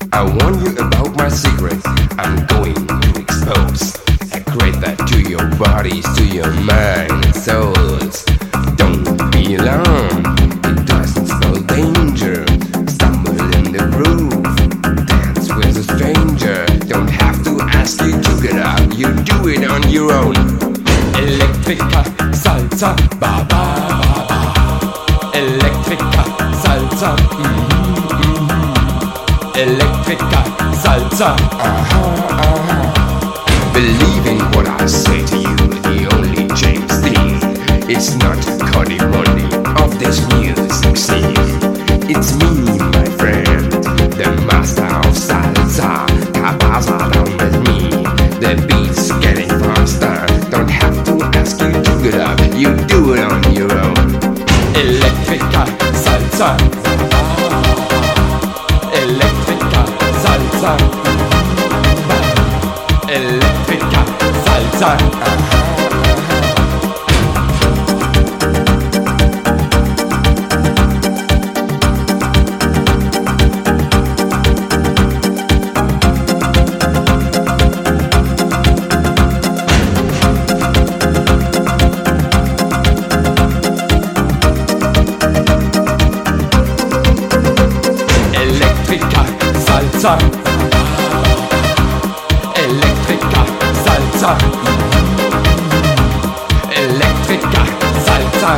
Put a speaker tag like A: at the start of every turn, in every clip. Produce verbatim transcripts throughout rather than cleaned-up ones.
A: I warn you about my secret. I'm going to expose. I create that to your bodies, to your mind and souls. Don't be alarmed, it doesn't spell danger. Stumble in the groove, dance with a stranger. Don't have to ask you to get up, you do it on your own. Electrica, salsa, ba ba ba ba. Electrica, salsa, mm-hmm, mm-hmm. Electrica, salsa, uh-huh, uh-huh. Believe in what I say to you, the only James Dean. It's not Cody Money of this music scene. It's me, my friend, the master of salsa. Cabasa down with me, the beat's getting faster. Don't have to ask you to get up, you do it on your own. Electrica, salsa, electrica, salsa, electrica, salsa, uh-huh. Salsa, electrica, salsa, electrica, salsa.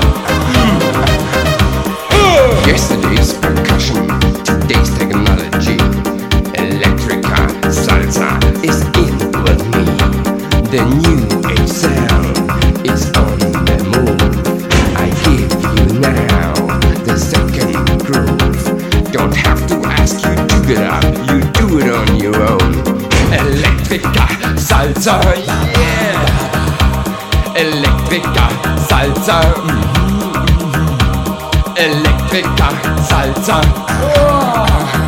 A: Yesterday's percussion, today's technology. Electrica, salsa is in with me. The new age sound is on the move. I give you now the second groove. Don't have to ask you to get up, you do it on your own. Electrica, salsa, yeah. Electrica, salsa, mm-hmm. Electrica, salsa, oh.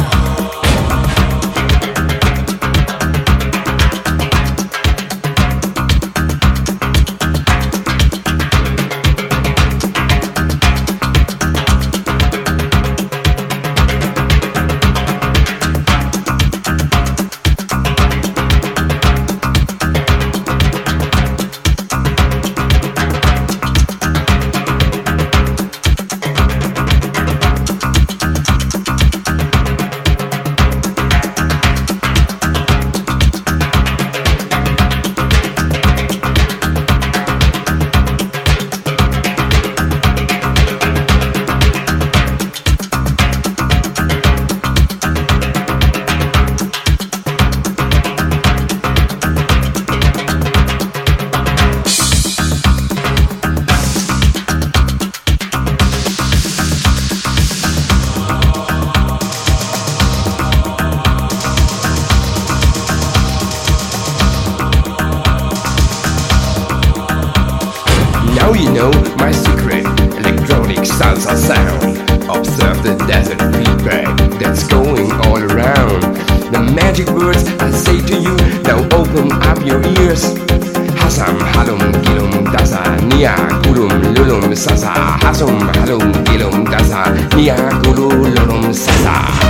A: Now you know my secret, electronic salsa sound. Observe the desert feedback that's going all around. The magic words I say to you, now open up your ears. Hasam, halum, gilum, dasa, nia, gulum, lulum, sasa. Hasum, halum, gilum, dasa, nia, gulum, lulum, sasa.